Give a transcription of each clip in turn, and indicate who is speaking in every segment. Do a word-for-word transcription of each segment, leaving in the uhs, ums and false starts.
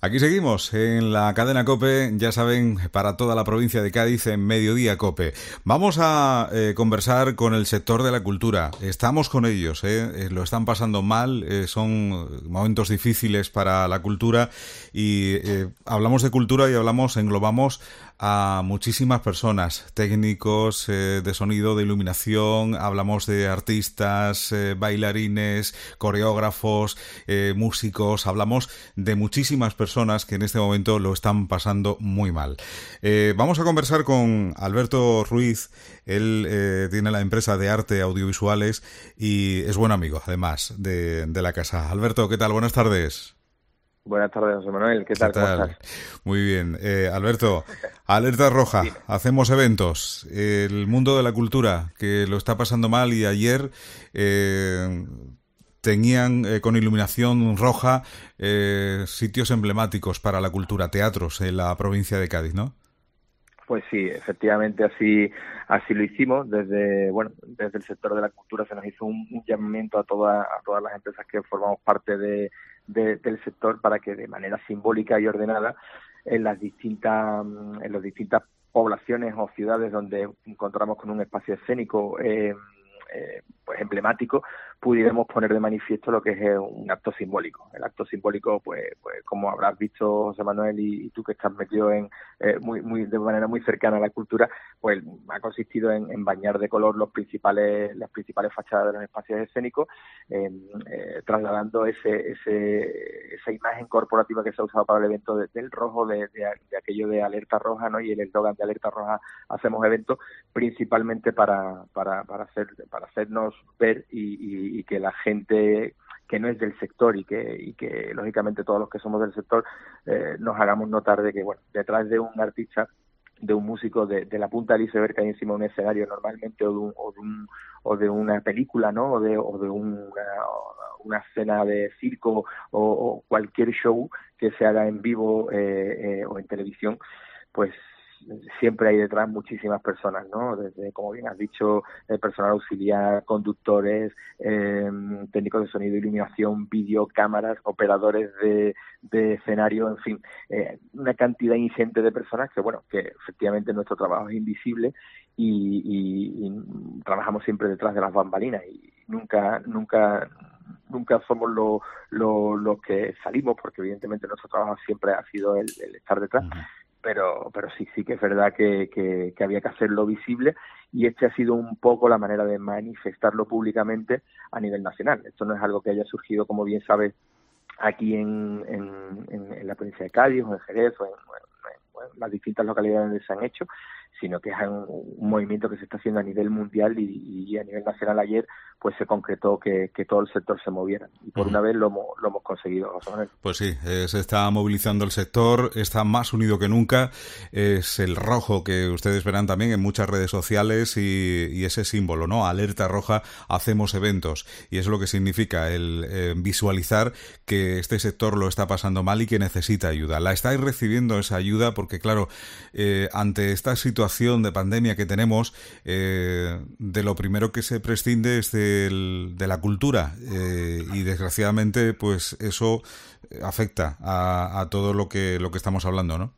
Speaker 1: Aquí seguimos en la cadena COPE, ya saben, para toda la provincia de Cádiz en Mediodía COPE. Vamos a eh, conversar con el sector de la cultura. Estamos con ellos, eh, eh, lo están pasando mal, eh, son momentos difíciles para la cultura y eh, hablamos de cultura y hablamos, englobamos a muchísimas personas, técnicos eh, de sonido, de iluminación, hablamos de artistas, eh, bailarines, coreógrafos, eh, músicos, hablamos de muchísimas personas que en este momento lo están pasando muy mal. Eh, vamos a conversar con Alberto Ruiz, él eh, tiene la empresa de arte audiovisuales y es buen amigo, además, de, de la casa. Alberto, ¿qué tal? Buenas tardes.
Speaker 2: Buenas tardes, José Manuel. ¿Qué
Speaker 1: ¿Qué
Speaker 2: tal? ¿Cómo estás?
Speaker 1: tal? Muy bien. Eh, Alberto, alerta roja,
Speaker 2: Dime.
Speaker 1: hacemos eventos. El mundo de la cultura, que lo está pasando mal y ayer eh, tenían eh, con iluminación roja eh, sitios emblemáticos para la cultura, teatros en la provincia de Cádiz, ¿no?
Speaker 2: Pues sí, efectivamente así así lo hicimos. Desde bueno, desde el sector de la cultura se nos hizo un, un llamamiento a todas a todas las empresas que formamos parte de, de, del sector para que de manera simbólica y ordenada en las distintas en las distintas poblaciones o ciudades donde encontramos con un espacio escénico eh, eh, pues emblemático, pudiéramos poner de manifiesto lo que es eh, un acto simbólico. El acto simbólico, pues, pues como habrás visto, José Manuel, y, y tú que estás metido en eh, muy, muy de manera muy cercana a la cultura, pues ha consistido en, en bañar de color los principales, las principales fachadas de los espacios escénicos, eh, eh, trasladando ese, ese, esa imagen corporativa que se ha usado para el evento de, del rojo, de, de, de aquello de alerta roja, ¿no? Y el eslogan de alerta roja, hacemos eventos, principalmente para, para, para hacer, para hacernos ver y, y, y que la gente que no es del sector y que, y que lógicamente todos los que somos del sector eh, nos hagamos notar de que, bueno, detrás de un artista, de un músico, de, de la punta del iceberg que hay encima de un escenario normalmente, o de, un, o de, un, o de una película, ¿no? O de, o de una, una escena de circo o, o cualquier show que se haga en vivo eh, eh, o en televisión, pues siempre hay detrás muchísimas personas, ¿no? Desde, como bien has dicho, el personal auxiliar, conductores, eh, técnicos de sonido, iluminación, vídeo, cámaras, operadores de, de escenario, en fin, eh, una cantidad ingente de personas que, bueno, que efectivamente nuestro trabajo es invisible y, y, y trabajamos siempre detrás de las bambalinas y nunca, nunca nunca somos los lo, lo que salimos, porque evidentemente nuestro trabajo siempre ha sido el, el estar detrás.
Speaker 1: Uh-huh.
Speaker 2: Pero, pero sí, sí que es verdad que, que, que había que hacerlo visible y este ha sido un poco la manera de manifestarlo públicamente a nivel nacional. Esto no es algo que haya surgido, como bien sabes, aquí en, en, en, en la provincia de Cádiz o en Jerez o en, en, en las distintas localidades donde se han hecho, sino que es un, un movimiento que se está haciendo a nivel mundial y, y a nivel nacional. Ayer pues se concretó que, que todo el sector se moviera y por
Speaker 1: Uh-huh.
Speaker 2: una vez lo, lo hemos conseguido, José Manuel.
Speaker 1: Pues sí, eh, se está movilizando el sector, está más unido que nunca, es el rojo que ustedes verán también en muchas redes sociales y, y ese símbolo, ¿no? Alerta roja, hacemos eventos, y eso es lo que significa el eh, visualizar que este sector lo está pasando mal y que necesita ayuda. La estáis recibiendo esa ayuda porque, claro, eh, ante esta situación de pandemia que tenemos, eh, de lo primero que se prescinde es del, de la cultura eh, y desgraciadamente pues eso afecta a, a todo lo que lo que estamos hablando, ¿no?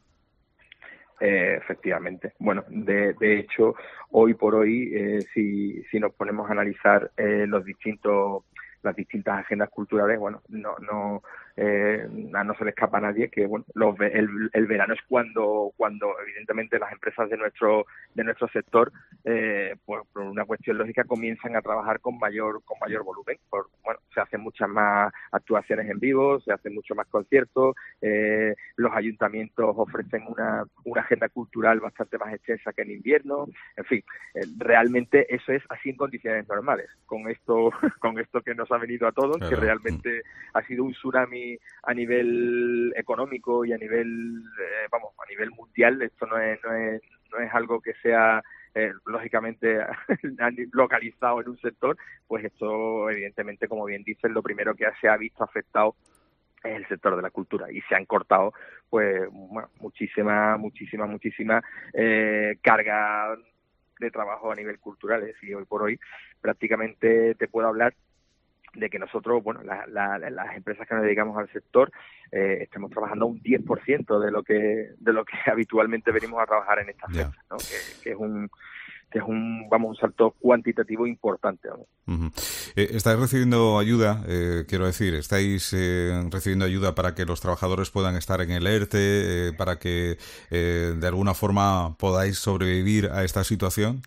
Speaker 2: Eh, efectivamente. Bueno, de, de hecho, hoy por hoy, eh, si, si nos ponemos a analizar eh, los distintos las distintas agendas culturales, bueno, no no eh, no se le escapa a nadie que bueno, los, el, el verano es cuando cuando evidentemente las empresas de nuestro de nuestro sector, eh, pues por una cuestión lógica, comienzan a trabajar con mayor con mayor volumen. Por, bueno, se hacen muchas más actuaciones en vivo, se hacen muchos más conciertos, eh, los ayuntamientos ofrecen una una agenda cultural bastante más extensa que en invierno, en fin, eh, realmente eso es así en condiciones normales. Con esto con esto que nos ha venido a todos, que
Speaker 1: Claro.
Speaker 2: realmente ha sido un tsunami a nivel económico y a nivel, eh, vamos, a nivel mundial. Esto no es, no es, no es algo que sea eh, lógicamente localizado en un sector, pues esto evidentemente, como bien dices, lo primero que se ha visto afectado es el sector de la cultura y se han cortado pues bueno, muchísimas, muchísimas, muchísimas eh, cargas de trabajo a nivel cultural. Es decir, hoy por hoy prácticamente te puedo hablar de que nosotros, bueno, la, la, las empresas que nos dedicamos al sector, eh, estemos trabajando un diez por ciento de lo que de lo que habitualmente venimos a trabajar en estas
Speaker 1: Ya.
Speaker 2: fechas, ¿no? Que, que es un que es un, vamos, un salto cuantitativo importante, ¿no?
Speaker 1: Uh-huh. Eh, ¿Estáis recibiendo ayuda? Eh, quiero decir, ¿estáis eh, recibiendo ayuda para que los trabajadores puedan estar en el ERTE, eh, para que eh, de alguna forma podáis sobrevivir a esta situación?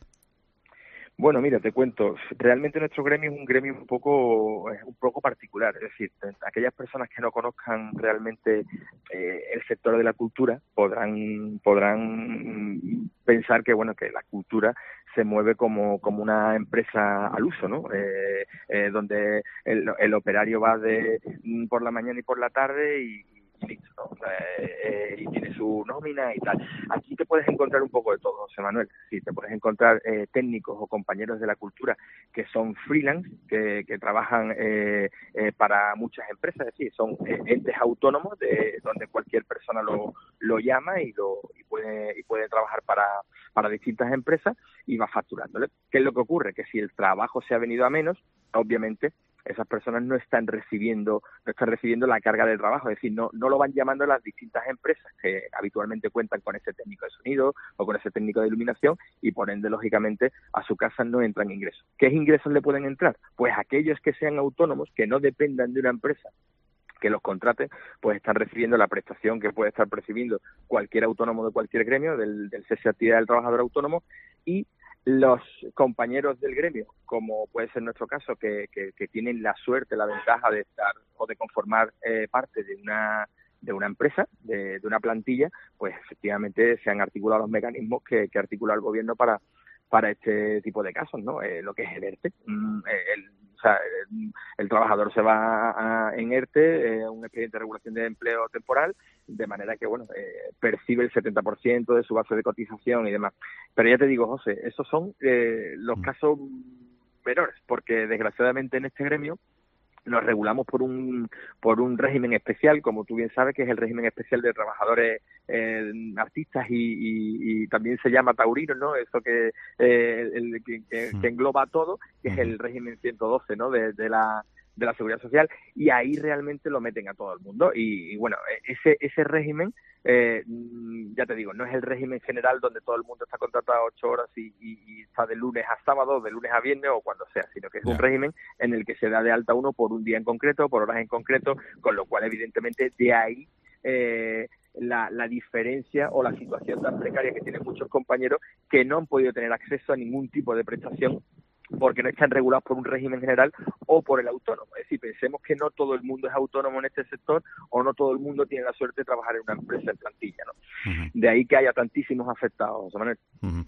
Speaker 2: Bueno, mira, te cuento, realmente nuestro gremio es un gremio un poco es un poco particular, es decir, aquellas personas que no conozcan realmente eh, el sector de la cultura podrán podrán pensar que bueno que la cultura se mueve como como una empresa al uso, ¿no? Eh, eh, donde el, el operario va de por la mañana y por la tarde y y listo, ¿no? Eh, eh, y tiene su nómina y tal. Aquí te puedes encontrar un poco de todo, José Manuel. Sí, te puedes encontrar eh, técnicos o compañeros de la cultura que son freelance, que, que trabajan eh, eh, para muchas empresas, es decir, son eh, entes autónomos de donde cualquier persona lo, lo llama y lo y puede y puede trabajar para para distintas empresas y va facturándole. ¿Qué es lo que ocurre? Que si el trabajo se ha venido a menos, obviamente esas personas no están recibiendo no están recibiendo la carga del trabajo, es decir, no no lo van llamando las distintas empresas que habitualmente cuentan con ese técnico de sonido o con ese técnico de iluminación y por ende, lógicamente, a su casa no entran ingresos. ¿Qué ingresos le pueden entrar? Pues aquellos que sean autónomos, que no dependan de una empresa que los contrate, pues están recibiendo la prestación que puede estar percibiendo cualquier autónomo de cualquier gremio, del, del cese de actividad del trabajador autónomo, y los compañeros del gremio, como puede ser nuestro caso, que, que, que tienen la suerte, la ventaja de estar o de conformar eh, parte de una de una empresa, de, de una plantilla, pues efectivamente se han articulado los mecanismos que, que articula el gobierno para para este tipo de casos, ¿no? Eh, lo que es el ERTE. Mm, el, o sea, el, el trabajador se va a, en ERTE, eh, un expediente de regulación de empleo temporal, de manera que, bueno, eh, percibe el setenta por ciento de su base de cotización y demás. Pero ya te digo, José, esos son eh, los casos menores, porque desgraciadamente en este gremio nos regulamos por un por un régimen especial, como tú bien sabes, que es el régimen especial de trabajadores eh, artistas y, y, y también se llama taurinos, ¿no? Eso que, eh, el, que, que, que engloba todo, que es el régimen ciento doce, ¿no? De, de la de la Seguridad Social, y ahí realmente lo meten a todo el mundo. Y, y bueno, ese ese régimen, eh, ya te digo, no es el régimen general donde todo el mundo está contratado a ocho horas y, y, y está de lunes a sábado, de lunes a viernes o cuando sea, sino que es yeah. un régimen en el que se da de alta uno por un día en concreto, por horas en concreto, con lo cual evidentemente de ahí eh, la, la diferencia o la situación tan precaria que tienen muchos compañeros que no han podido tener acceso a ningún tipo de prestación porque no están regulados por un régimen general o por el autónomo. Es decir, pensemos que no todo el mundo es autónomo en este sector o no todo el mundo tiene la suerte de trabajar en una empresa en plantilla, ¿no? Uh-huh. De ahí que haya tantísimos afectados, José Manuel.
Speaker 1: Uh-huh.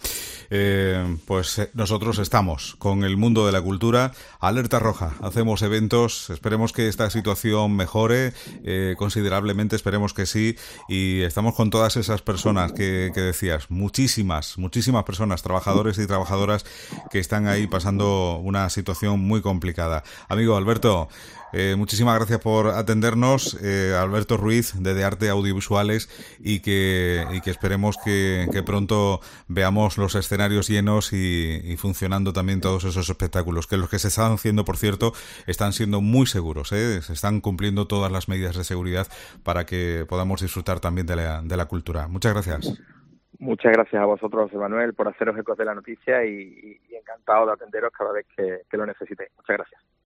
Speaker 1: Eh, pues eh, nosotros estamos con el mundo de la cultura, alerta roja, hacemos eventos, esperemos que esta situación mejore eh, considerablemente, esperemos que sí, y estamos con todas esas personas que, que decías, muchísimas, muchísimas personas, trabajadores y trabajadoras que están ahí pasando una situación muy complicada. Amigo Alberto, Eh, muchísimas gracias por atendernos, eh, Alberto Ruiz de De Arte Audiovisuales, y que, y que esperemos que, que pronto veamos los escenarios llenos y, y funcionando también todos esos espectáculos, que los que se están haciendo, por cierto, están siendo muy seguros, ¿eh? Se están cumpliendo todas las medidas de seguridad para que podamos disfrutar también de la, de la cultura. Muchas gracias.
Speaker 2: Muchas gracias a vosotros, José Manuel, por haceros ecos de la noticia y, y encantado de atenderos cada vez que, que lo necesitéis. Muchas gracias.